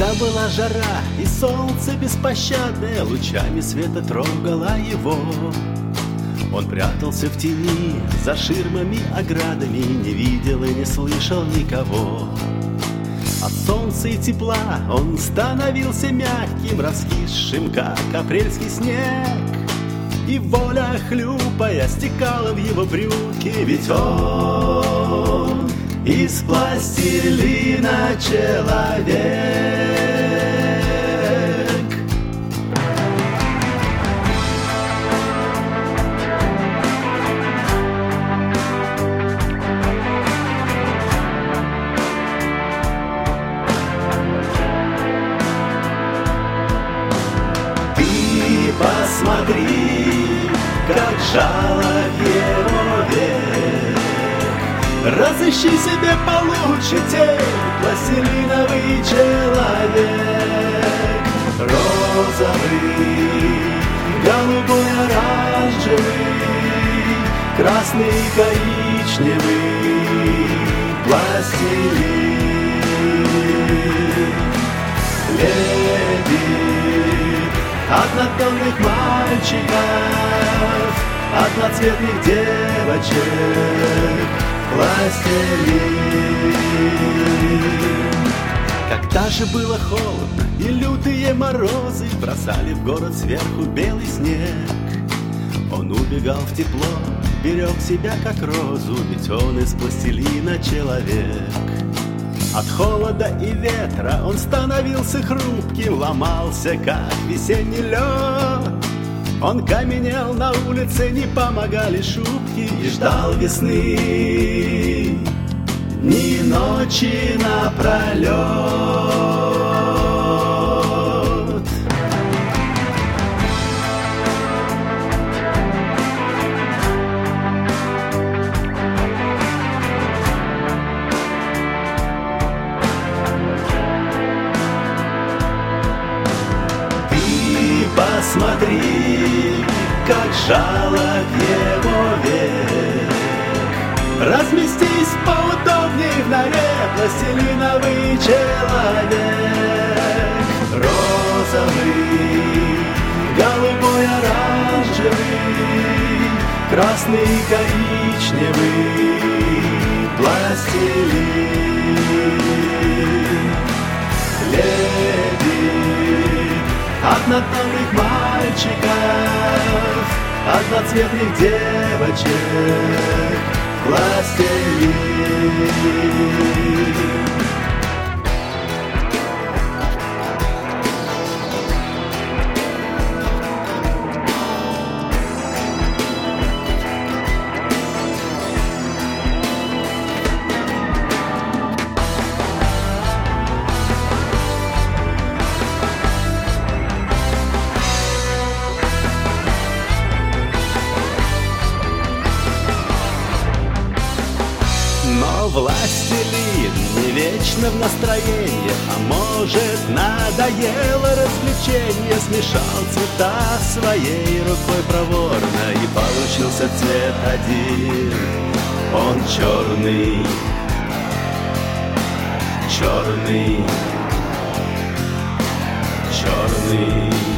Когда была жара и солнце беспощадное лучами света трогало его, он прятался в тени, за ширмами, оградами, не видел и не слышал никого. От солнца и тепла он становился мягким, раскисшим, как апрельский снег. И воля, хлюпая, стекала в его брюки, ведь он из пластилина человек. Посмотри, как жалок его век. Разыщи себе получше тень, пластилиновый человек. Розовый, голубой, оранжевый, красный, коричневый пластилин. Лебедь однотонных мальчиков, одноцветных девочек, пластилин. Когда же было холодно и лютые морозы бросали в город сверху белый снег, он убегал в тепло, берег себя как розу, ведь он из пластилина человек. От холода и ветра он становился хрупким, ломался, как весенний лед. Он каменел на улице, не помогали шутки, и ждал весны дни и ночи напролет. Посмотри, как жалок его век. Разместись поудобней в норе, пластилиновый человек. Розовый, голубой, оранжевый, красный, коричневый пластилин. Лебедь однотонных мальчиков, одноцветных девочек, пластилин. Но властелин не вечно в настроении, а может, надоело развлечение. Смешал цвета своей рукой проворно, и получился цвет один. Он черный, черный, черный.